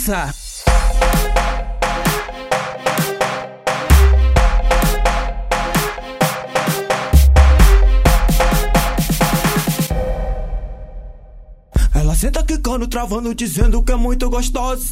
nossa. Ela senta quicando, travando, dizendo que é muito gostosa.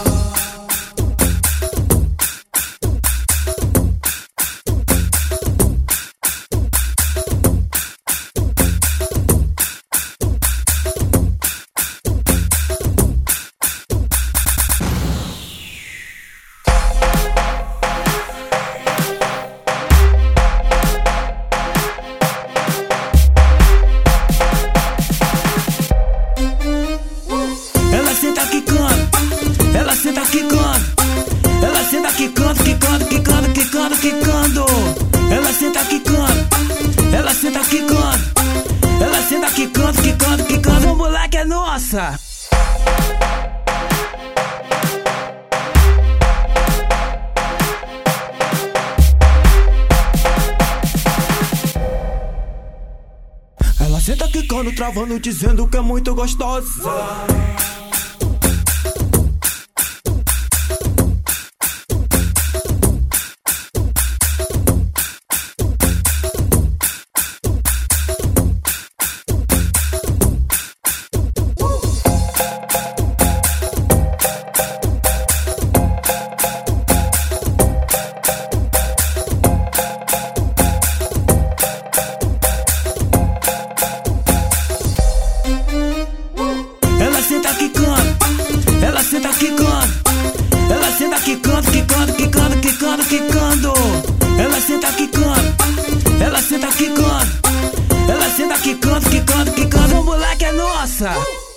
Ela senta quicando, ela senta quicando, ela senta quicando, quicando, quicando, quicando, quicando. Ela senta quicando, ela senta quicando, ela senta quicando, quicando, quicando. O moleque é nossa. Ela senta quicando, travando, dizendo que é muito gostosa. Ela senta quicando, ela senta quicando, ela senta quicando, quicando, quicando, quicando, quicando. Ela senta quicando, ela senta quicando, ela senta quicando, quicando, quicando. O moleque é nossa.